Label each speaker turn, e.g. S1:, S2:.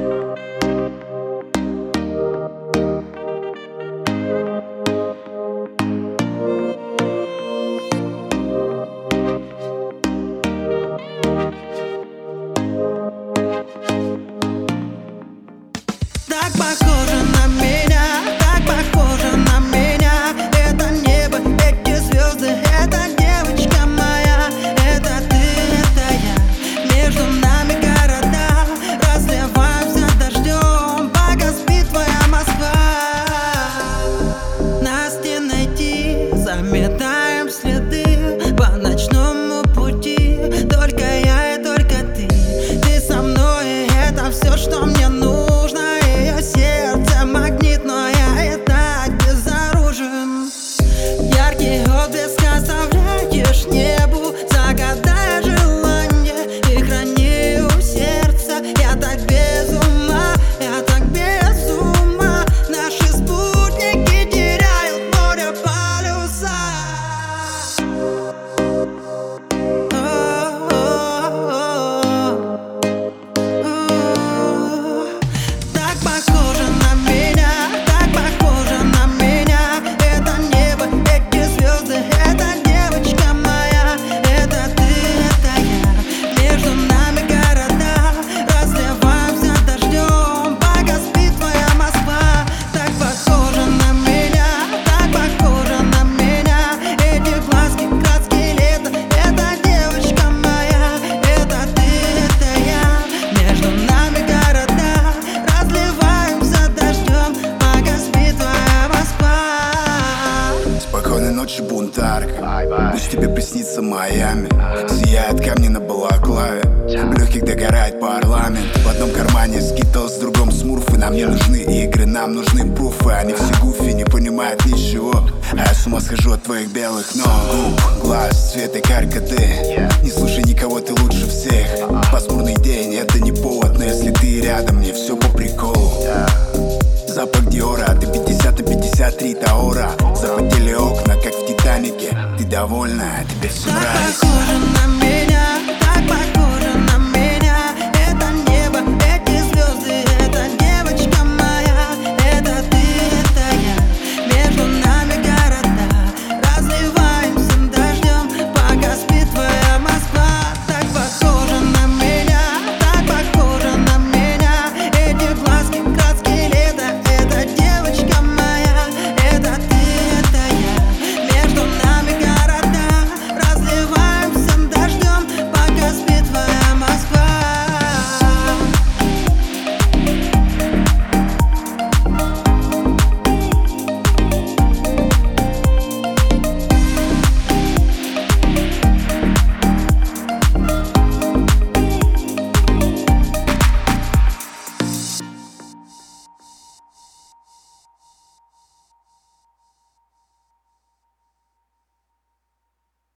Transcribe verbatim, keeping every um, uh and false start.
S1: Так похоже на меня, так похоже на меня. Это небо, эти звезды, это девочка моя. Это ты, это я, между нами города. Разливаемся дождем, пока спит твоя Москва. Нас не найти, заметаем следы по ночному пути. Только я и только ты, ты со мной, и это все, что мне нужно. Сердце магнит, но я и так безоружен. Яркий отблеск оставляешь небу. Загадай желание и храни у сердца. Я так без ума, я так без ума. Наши спутники теряют море полюса. Похоже на меня, так похоже на меня. Это небо, эти звезды, это девочка моя. Это ты, это я, между нами города. Разливаемся дождем, пока спит твоя Москва. Так похоже на меня, так похоже на меня. Эти глазки, краски лета, это девочка моя. Это ты, это я, между нами города. Разливаемся дождем, пока спит твоя Москва.
S2: Спокойной ночи, бунтарка. Пусть тебе приснится Майами. Сияют камни на балаклаве. В легких догорает парламент. В одном кармане скитлс, в другом смурфы. Нам не нужны игры, нам нужны пруфы. Они все гуфи, не понимают ничего. А я с ума схожу от твоих белых ног. Губ, глаз, цвет и каркады. Не слушай никого, ты лучше всех. Пасмурный день, это не повод. Но если ты рядом, мне все по приколу. Запах Диора, ты пятьдесят на пятьдесят три Таора. Запотели окна, как в Титанике. Ты довольна, тебе все
S1: Так
S2: нравится.
S1: похоже на